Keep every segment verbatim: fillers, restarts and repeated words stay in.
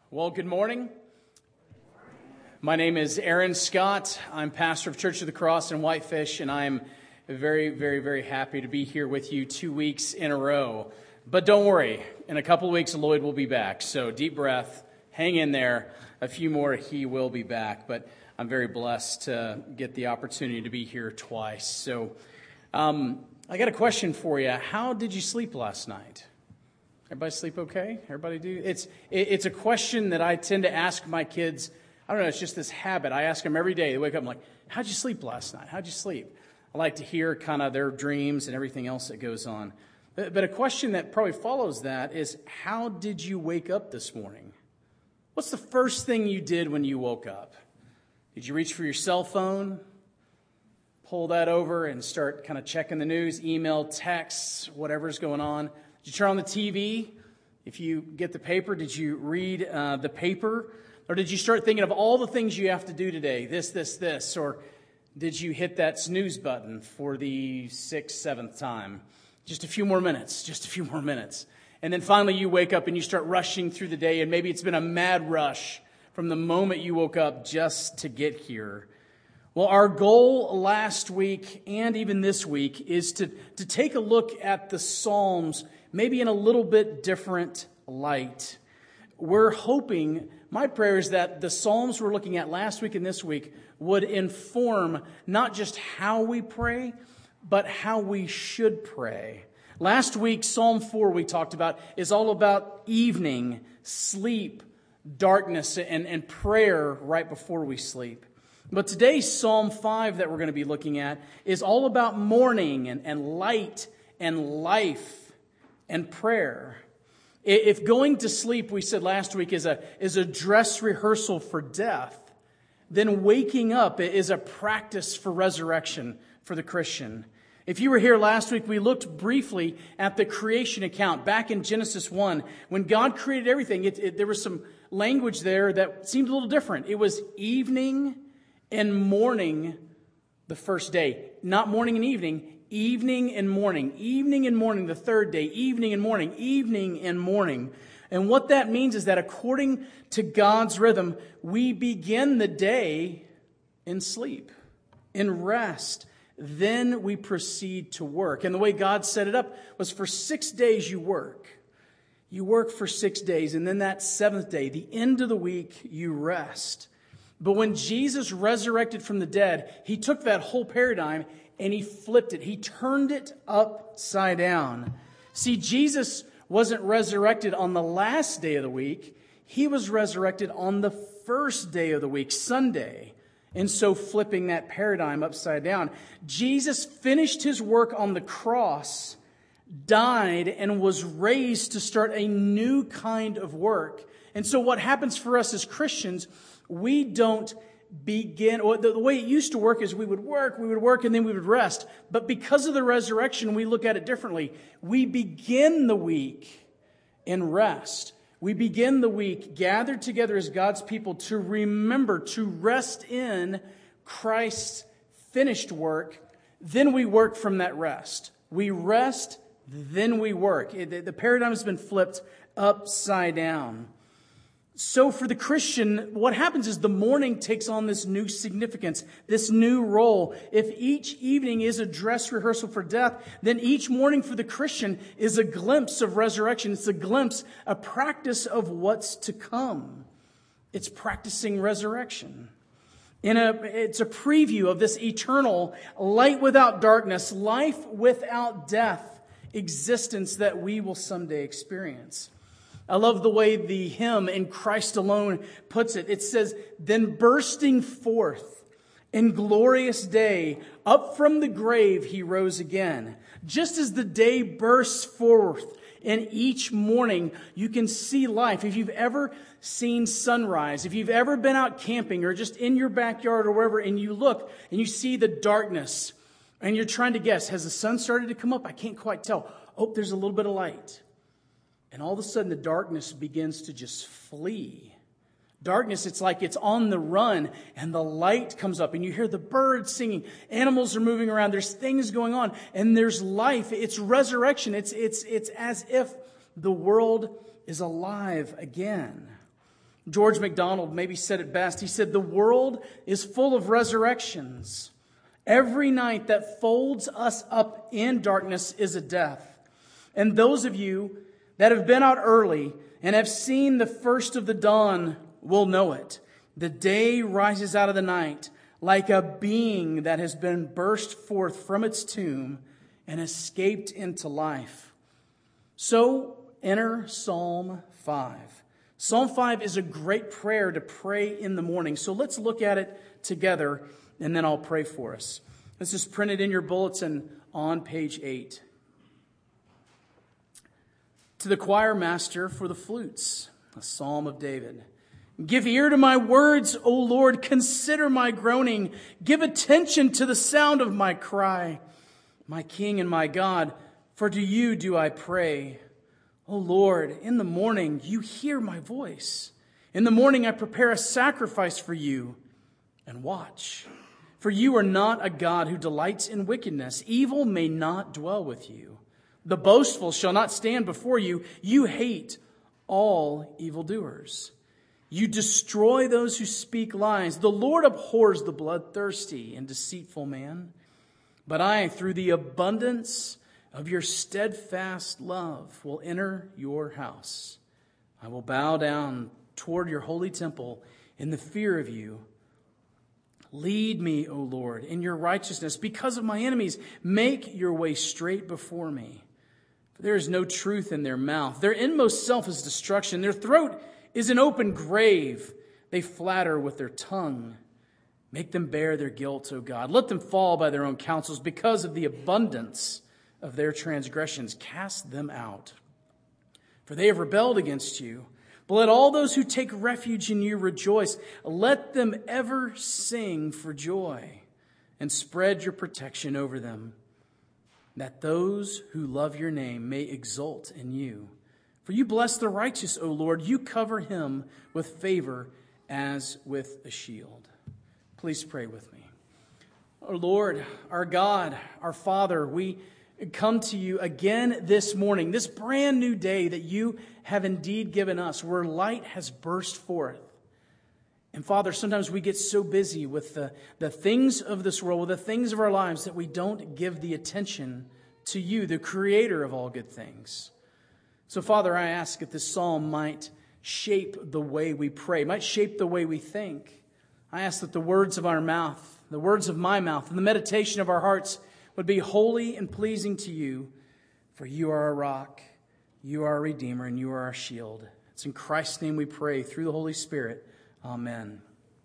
Well, good morning. My name is Aaron Scott. I'm pastor of Church of the Cross in Whitefish, and I'm very, very, very happy to be here with you two weeks in a row. But don't worry, in a couple of weeks, Lloyd will be back. So deep breath, hang in there. A few more, he will be back. But I'm very blessed to get the opportunity to be here twice. So um, I got a question for you. How did you sleep last night? Everybody sleep okay? Everybody do? It's it, it's a question that I tend to ask my kids. I don't know, it's just this habit. I ask them every day. They wake up, I'm like, how'd you sleep last night? How'd you sleep? I like to hear kind of their dreams and everything else that goes on. But, but a question that probably follows that is, how did you wake up this morning? What's the first thing you did when you woke up? Did you reach for your cell phone? Pull that over and start kind of checking the news, email, texts, whatever's going on? Did you turn on the T V? If you get the paper, did you read uh, the paper? Or did you start thinking of all the things you have to do today? This, this, this. Or did you hit that snooze button for the sixth, seventh time? Just a few more minutes. Just a few more minutes. And then finally you wake up and you start rushing through the day. And maybe it's been a mad rush from the moment you woke up just to get here. Well, our goal last week and even this week is to, to take a look at the Psalms maybe in a little bit different light. We're hoping, my prayer is that the Psalms we're looking at last week and this week would inform not just how we pray, but how we should pray. Last week, Psalm four we talked about is all about evening, sleep, darkness, and, and prayer right before we sleep. But today's Psalm five that we're going to be looking at is all about morning and, and light and life and prayer. If going to sleep, we said last week, is a, is a dress rehearsal for death, then waking up is a practice for resurrection for the Christian. If you were here last week, we looked briefly at the creation account back in Genesis one. When God created everything, it, it, there was some language there that seemed a little different. It was evening and morning the first day. Not morning and evening, evening and morning. Evening and morning the third day. Evening and morning. Evening and morning. And what that means is that according to God's rhythm, we begin the day in sleep, in rest. Then we proceed to work. And the way God set it up was for six days you work. You work for six days. And then that seventh day, the end of the week, you rest. But when Jesus resurrected from the dead, he took that whole paradigm and he flipped it. He turned it upside down. See, Jesus wasn't resurrected on the last day of the week. He was resurrected on the first day of the week, Sunday. And so flipping that paradigm upside down. Jesus finished his work on the cross, died, and was raised to start a new kind of work. And so what happens for us as Christians, we don't begin, or the, the way it used to work is we would work, we would work, and then we would rest. But because of the resurrection, we look at it differently. We begin the week in rest. We begin the week gathered together as God's people to remember, to rest in Christ's finished work. Then we work from that rest. We rest, then we work. It, the paradigm has been flipped upside down. So for the Christian, what happens is the morning takes on this new significance, this new role. If each evening is a dress rehearsal for death, then each morning for the Christian is a glimpse of resurrection. It's a glimpse, a practice of what's to come. It's practicing resurrection. In a, it's a preview of this eternal, light without darkness, life without death existence that we will someday experience. I love the way the hymn In Christ Alone puts it. It says, then bursting forth in glorious day, up from the grave he rose again. Just as the day bursts forth in each morning, you can see life. If you've ever seen sunrise, if you've ever been out camping or just in your backyard or wherever, and you look and you see the darkness and you're trying to guess, has the sun started to come up? I can't quite tell. Oh, there's a little bit of light. And all of a sudden, the darkness begins to just flee. Darkness, it's like it's on the run, and the light comes up, and you hear the birds singing. Animals are moving around. There's things going on, and there's life. It's resurrection. It's, it's, it's as if the world is alive again. George MacDonald maybe said it best. He said, "The world is full of resurrections. Every night that folds us up in darkness is a death. And those of you that have been out early and have seen the first of the dawn will know it. The day rises out of the night like a being that has been burst forth from its tomb and escaped into life." So enter Psalm five. Psalm five is a great prayer to pray in the morning. So let's look at it together, and then I'll pray for us. This is printed in your bulletin on page eight. To the choir master for the flutes, a psalm of David. "Give ear to my words, O Lord. Consider my groaning. Give attention to the sound of my cry. My King and my God, for to you do I pray. O Lord, in the morning you hear my voice. In the morning I prepare a sacrifice for you and watch. For you are not a God who delights in wickedness. Evil may not dwell with you. The boastful shall not stand before you. You hate all evildoers. You destroy those who speak lies. The Lord abhors the bloodthirsty and deceitful man. But I, through the abundance of your steadfast love, will enter your house. I will bow down toward your holy temple in the fear of you. Lead me, O Lord, in your righteousness because of my enemies. Make your way straight before me. For there is no truth in their mouth. Their inmost self is destruction. Their throat is an open grave. They flatter with their tongue. Make them bear their guilt, O God. Let them fall by their own counsels because of the abundance of their transgressions. Cast them out. For they have rebelled against you. But let all those who take refuge in you rejoice. Let them ever sing for joy and spread your protection over them, that those who love your name may exult in you. For you bless the righteous, O Lord. You cover him with favor as with a shield. Please pray with me. Our Lord, our God, our Father, we come to you again this morning, this brand new day that you have indeed given us, where light has burst forth. And Father, sometimes we get so busy with the, the things of this world, with the things of our lives, that we don't give the attention to you, the creator of all good things. So Father, I ask that this psalm might shape the way we pray, might shape the way we think. I ask that the words of our mouth, the words of my mouth, and the meditation of our hearts would be holy and pleasing to you, for you are our rock, you are our Redeemer, and you are our shield. It's in Christ's name we pray, through the Holy Spirit. Amen.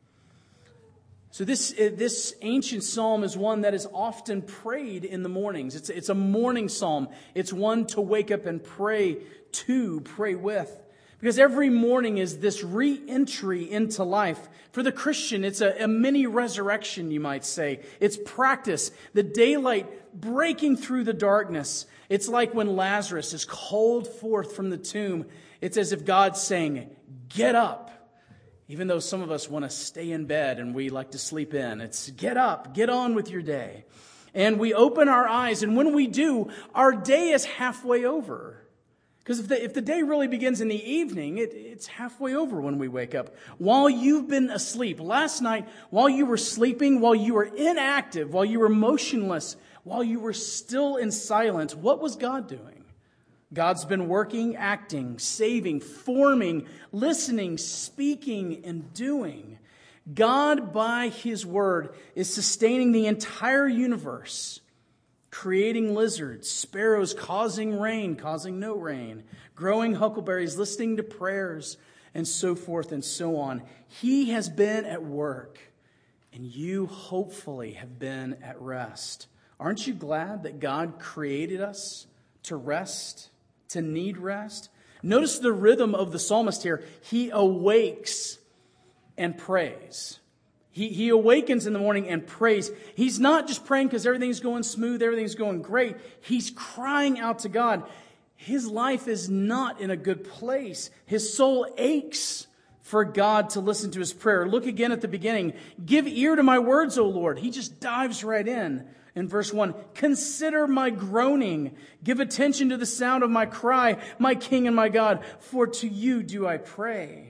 So this, this ancient psalm is one that is often prayed in the mornings. It's, it's a morning psalm. It's one to wake up and pray to, pray with. Because every morning is this re-entry into life. For the Christian, it's a, a mini resurrection, you might say. It's practice, the daylight breaking through the darkness. It's like when Lazarus is called forth from the tomb. It's as if God's saying, get up. Even though some of us want to stay in bed and we like to sleep in. It's get up, get on with your day. And we open our eyes, and when we do, our day is halfway over. Because if the, if the day really begins in the evening, it, it's halfway over when we wake up. While you've been asleep, last night, while you were sleeping, while you were inactive, while you were motionless, while you were still in silence, what was God doing? God's been working, acting, saving, forming, listening, speaking, and doing. God, by His Word, is sustaining the entire universe, creating lizards, sparrows, causing rain, causing no rain, growing huckleberries, listening to prayers, and so forth and so on. He has been at work, and you hopefully have been at rest. Aren't you glad that God created us to rest, to need rest? Notice the rhythm of the psalmist here. He awakes and prays. He, he awakens in the morning and prays. He's not just praying because everything's going smooth, everything's going great. He's crying out to God. His life is not in a good place. His soul aches for God to listen to his prayer. Look again at the beginning. Give ear to my words, O Lord. He just dives right in. In verse one, consider my groaning. Give attention to the sound of my cry, my King and my God, for to you do I pray.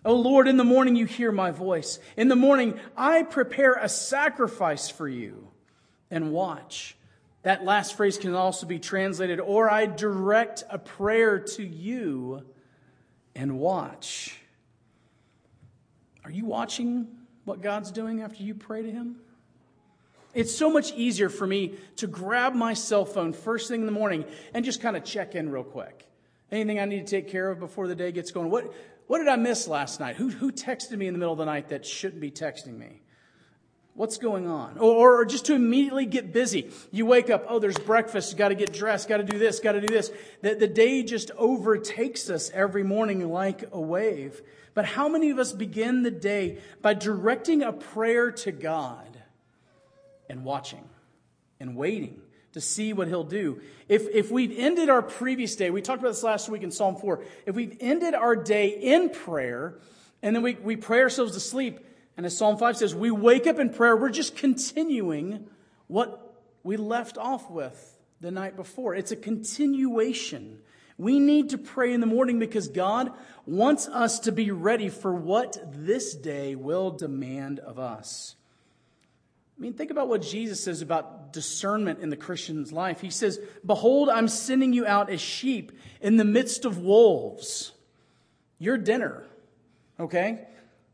O Lord, in the morning you hear my voice. In the morning I prepare a sacrifice for you and watch. That last phrase can also be translated, or I direct a prayer to you and watch. Are you watching what God's doing after you pray to Him? It's so much easier for me to grab my cell phone first thing in the morning and just kind of check in real quick. Anything I need to take care of before the day gets going? What What did I miss last night? Who who texted me in the middle of the night that shouldn't be texting me? What's going on? Or, or just to immediately get busy. You wake up, oh, there's breakfast, got to get dressed, got to do this, got to do this. The, the day just overtakes us every morning like a wave. But how many of us begin the day by directing a prayer to God and watching and waiting to see what He'll do? If if we've ended our previous day, we talked about this last week in Psalm four, if we've ended our day in prayer and then we, we pray ourselves to sleep, and as Psalm five says, we wake up in prayer, we're just continuing what we left off with the night before. It's a continuation. We need to pray in the morning because God wants us to be ready for what this day will demand of us. I mean, think about what Jesus says about discernment in the Christian's life. He says, behold, I'm sending you out as sheep in the midst of wolves. Your dinner, okay?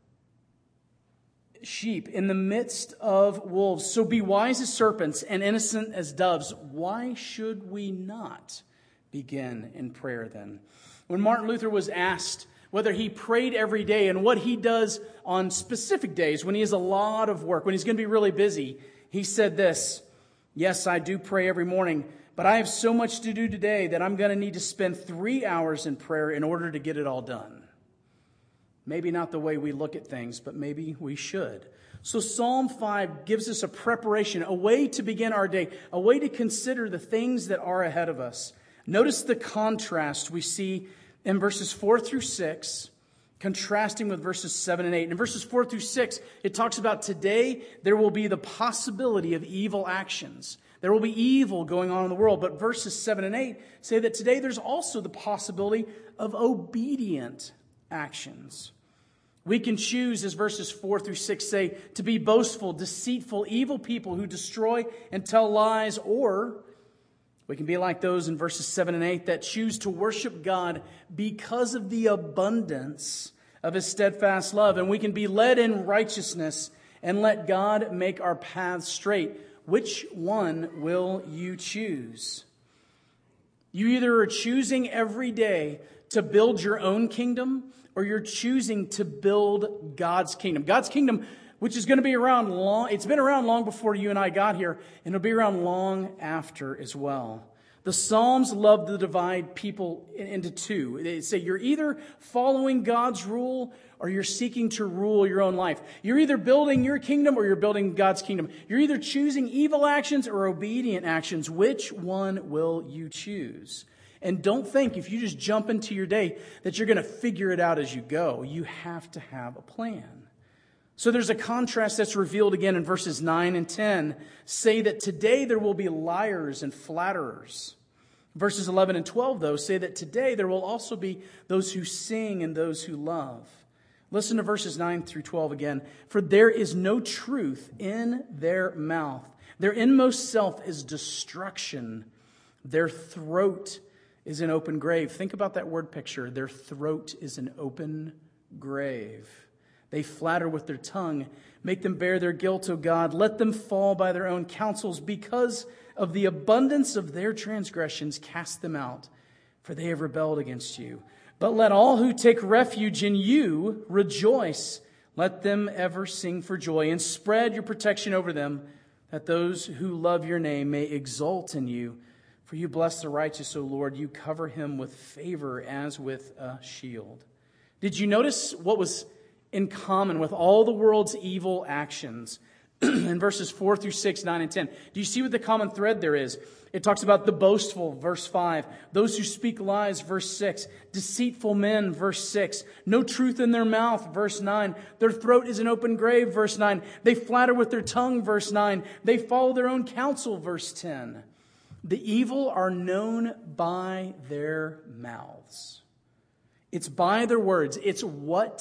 Sheep in the midst of wolves. So be wise as serpents and innocent as doves. Why should we not begin in prayer then? When Martin Luther was asked whether he prayed every day and what he does on specific days when he has a lot of work, when he's going to be really busy, he said this, yes, I do pray every morning, but I have so much to do today that I'm going to need to spend three hours in prayer in order to get it all done. Maybe not the way we look at things, but maybe we should. So Psalm five gives us a preparation, a way to begin our day, a way to consider the things that are ahead of us. Notice the contrast we see in verses four through six, contrasting with verses seven and eight. In verses four through six, it talks about today there will be the possibility of evil actions. There will be evil going on in the world. But verses seven and eight say that today there's also the possibility of obedient actions. We can choose, as verses four through six say, to be boastful, deceitful, evil people who destroy and tell lies, or we can be like those in verses seven and eight that choose to worship God because of the abundance of His steadfast love. And we can be led in righteousness and let God make our paths straight. Which one will you choose? You either are choosing every day to build your own kingdom, or you're choosing to build God's kingdom. God's kingdom, which is going to be around long, it's been around long before you and I got here, and it'll be around long after as well. The Psalms love to divide people into two. They say you're either following God's rule or you're seeking to rule your own life. You're either building your kingdom or you're building God's kingdom. You're either choosing evil actions or obedient actions. Which one will you choose? And don't think if you just jump into your day that you're going to figure it out as you go. You have to have a plan. So there's a contrast that's revealed again in verses nine and ten. Say that today there will be liars and flatterers. Verses eleven and twelve, though, say that today there will also be those who sing and those who love. Listen to verses nine through twelve again. For there is no truth in their mouth. Their inmost self is destruction. Their throat is an open grave. Think about that word picture. Their throat is an open grave. They flatter with their tongue. Make them bear their guilt, O God. Let them fall by their own counsels. Because of the abundance of their transgressions, cast them out, for they have rebelled against you. But let all who take refuge in you rejoice. Let them ever sing for joy, and spread your protection over them, that those who love your name may exult in you. For you bless the righteous, O Lord. You cover him with favor as with a shield. Did you notice what was in common with all the world's evil actions in verses four through six, nine, and ten? Do you see what the common thread there is? It talks about the boastful, verse five. Those who speak lies, verse six. Deceitful men, verse six. No truth in their mouth, verse nine. Their throat is an open grave, verse nine. They flatter with their tongue, verse nine. They follow their own counsel, verse ten. The evil are known by their mouths. It's by their words. It's what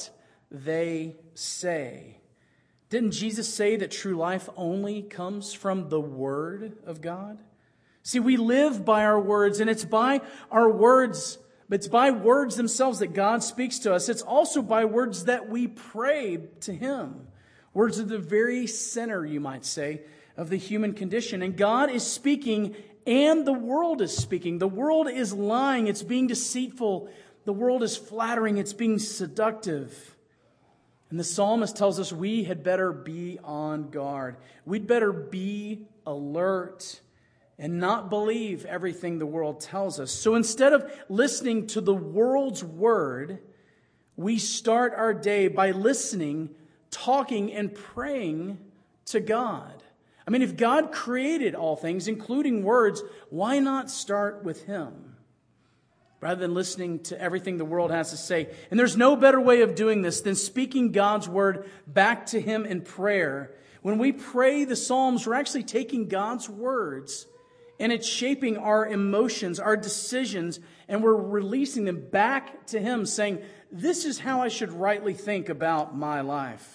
they say. Didn't Jesus say that true life only comes from the Word of God? See, we live by our words, and it's by our words, it's by words themselves that God speaks to us. It's also by words that we pray to Him. Words of the very center, you might say, of the human condition. And God is speaking, and the world is speaking. The world is lying. It's being deceitful. The world is flattering. It's being seductive. And the psalmist tells us we had better be on guard. We'd better be alert and not believe everything the world tells us. So instead of listening to the world's word, we start our day by listening, talking, and praying to God. I mean, if God created all things, including words, why not start with Him rather than listening to everything the world has to say? And there's no better way of doing this than speaking God's word back to Him in prayer. When we pray the Psalms, we're actually taking God's words and it's shaping our emotions, our decisions, and we're releasing them back to Him, saying, this is how I should rightly think about my life.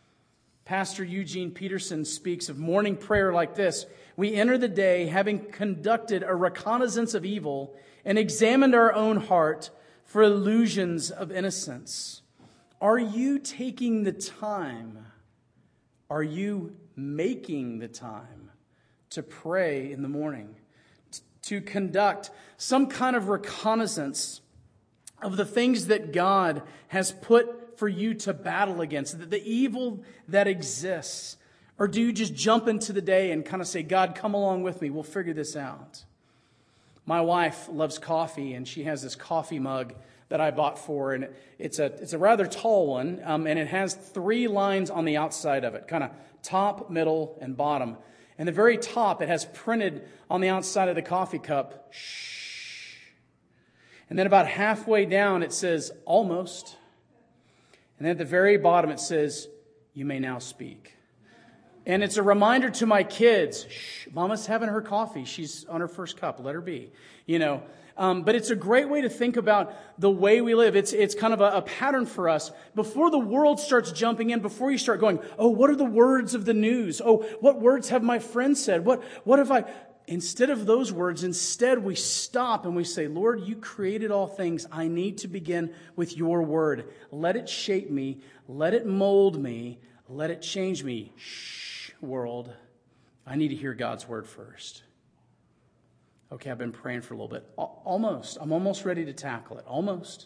Pastor Eugene Peterson speaks of morning prayer like this. We enter the day having conducted a reconnaissance of evil and examined our own heart for illusions of innocence. Are you taking the time? Are you making the time to pray in the morning? To conduct some kind of reconnaissance of the things that God has put for you to battle against, the, the evil that exists? Or do you just jump into the day and kind of say, God, come along with me, we'll figure this out? My wife loves coffee, and she has this coffee mug that I bought for her, and it's a it's a rather tall one, um, and it has three lines on the outside of it, kind of top, middle, and bottom. And the very top, it has printed on the outside of the coffee cup, shh. And then about halfway down, it says, almost. And then at the very bottom, it says, you may now speak. And it's a reminder to my kids, shh, Mama's having her coffee. She's on her first cup. Let her be. You know, um, but it's a great way to think about the way we live. It's it's kind of a, a pattern for us. Before the world starts jumping in, before you start going, oh, what are the words of the news? Oh, what words have my friends said? What what have I... Instead of those words, instead we stop and we say, Lord, you created all things. I need to begin with your word. Let it shape me. Let it mold me. Let it change me. Shh, world. I need to hear God's word first. Okay, I've been praying for a little bit. Almost. I'm almost ready to tackle it. Almost.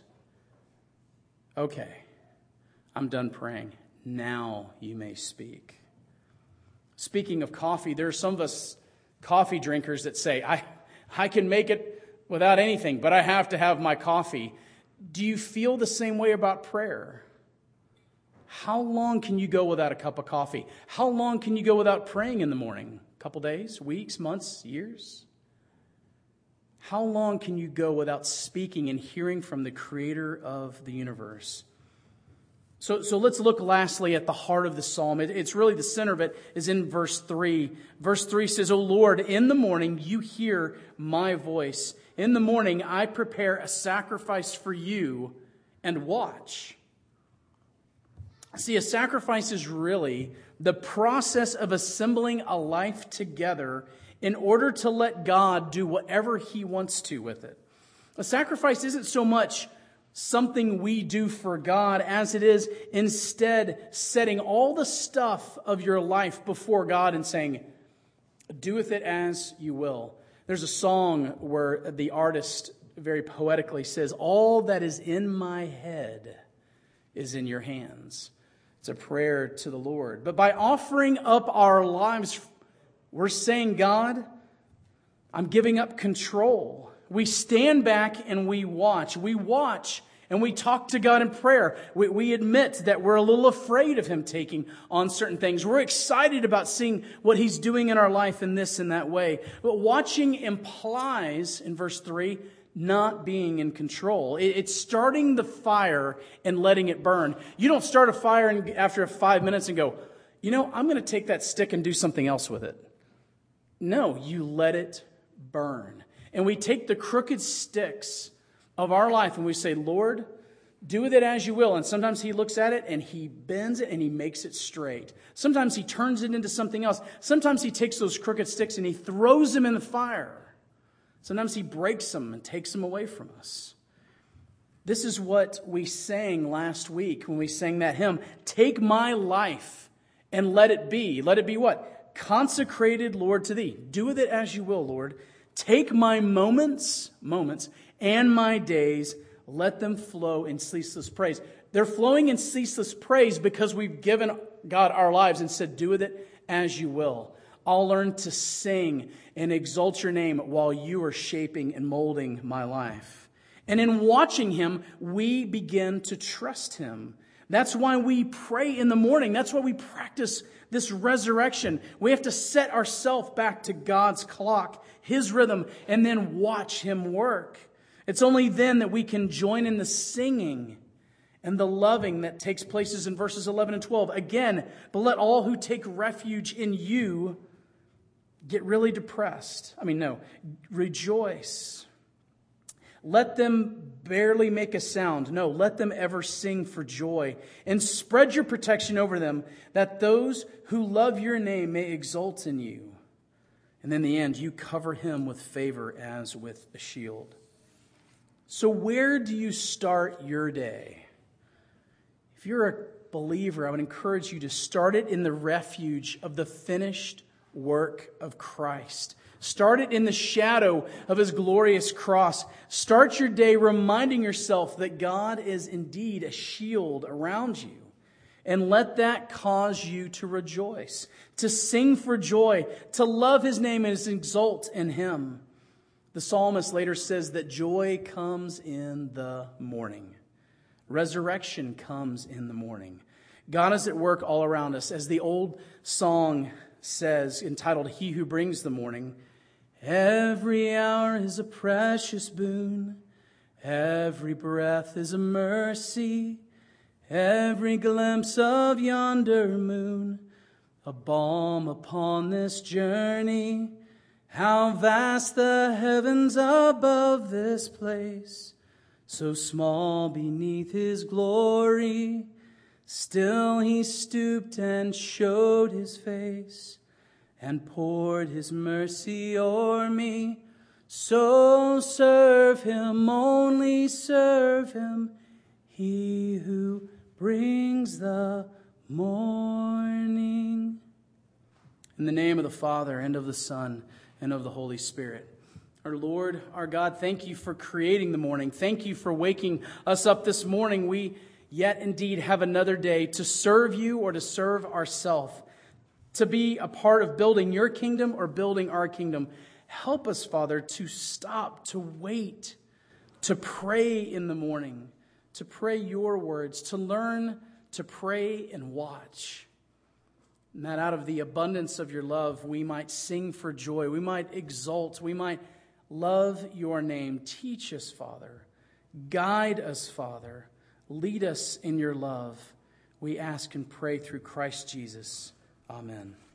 Okay. I'm done praying. Now you may speak. Speaking of coffee, there are some of us coffee drinkers that say, I, I can make it without anything, but I have to have my coffee. Do you feel the same way about prayer? How long can you go without a cup of coffee? How long can you go without praying in the morning? A couple days, weeks, months, years? How long can you go without speaking and hearing from the creator of the universe? So, so let's look lastly at the heart of the psalm. It, it's really the center of it is in verse three. Verse three says, O Lord, in the morning you hear my voice. In the morning I prepare a sacrifice for you and watch. See, a sacrifice is really the process of assembling a life together in order to let God do whatever He wants to with it. A sacrifice isn't so much something we do for God as it is instead setting all the stuff of your life before God and saying, do with it as you will. There's a song where the artist very poetically says, all that is in my head is in your hands. It's a prayer to the Lord. But by offering up our lives, we're saying, God, I'm giving up control. We stand back and we watch. We watch and we talk to God in prayer. We, we admit that we're a little afraid of Him taking on certain things. We're excited about seeing what He's doing in our life in this and that way. But watching implies, in verse three, not being in control. It, it's starting the fire and letting it burn. You don't start a fire and after five minutes and go, you know, I'm going to take that stick and do something else with it. No, you let it burn. And we take the crooked sticks of our life and we say, Lord, Do with it as you will. And sometimes he looks at it and he bends it and he makes it straight. Sometimes he turns it into something else. Sometimes he takes those crooked sticks and he throws them in the fire. Sometimes he breaks them and takes them away from us. This is what we sang last week when we sang that hymn, "Take my life and let it be." Let it be what? Consecrated, Lord, to thee. Do with it as you will, Lord. Take my moments, moments, and my days, let them flow in ceaseless praise. They're flowing in ceaseless praise because we've given God our lives and said, do with it as you will. I'll learn to sing and exalt your name while you are shaping and molding my life. And in watching him, we begin to trust him. That's why we pray in the morning. That's why we practice this resurrection. We have to set ourselves back to God's clock, his rhythm, and then watch him work. It's only then that we can join in the singing and the loving that takes places in verses eleven and twelve. Again, but let all who take refuge in you get really depressed. I mean, no, rejoice. Let them barely make a sound. No, let them ever sing for joy. And spread your protection over them, that those who love your name may exult in you. And in the end, you cover him with favor as with a shield. So where do you start your day? If you're a believer, I would encourage you to start it in the refuge of the finished work of Christ. Start it in the shadow of his glorious cross. Start your day reminding yourself that God is indeed a shield around you. And let that cause you to rejoice, to sing for joy, to love his name and to exult in him. The psalmist later says that joy comes in the morning. Resurrection comes in the morning. God is at work all around us. As the old song says, entitled, "He Who Brings the Morning," every hour is a precious boon. Every breath is a mercy. Every glimpse of yonder moon, a balm upon this journey. How vast the heavens above this place, so small beneath his glory. Still he stooped and showed his face, and poured his mercy o'er me. So serve him, only serve him, he who brings the morning. In the name of the Father, and of the Son, and of the Holy Spirit. Our Lord, our God, thank you for creating the morning. Thank you for waking us up this morning. We yet indeed have another day to serve you or to serve ourselves, to be a part of building your kingdom or building our kingdom. Help us, Father, to stop, to wait, to pray in the morning, to pray your words, to learn to pray and watch. And that out of the abundance of your love, we might sing for joy, we might exult, we might love your name. Teach us, Father. Guide us, Father. Lead us in your love. We ask and pray through Christ Jesus. Amen.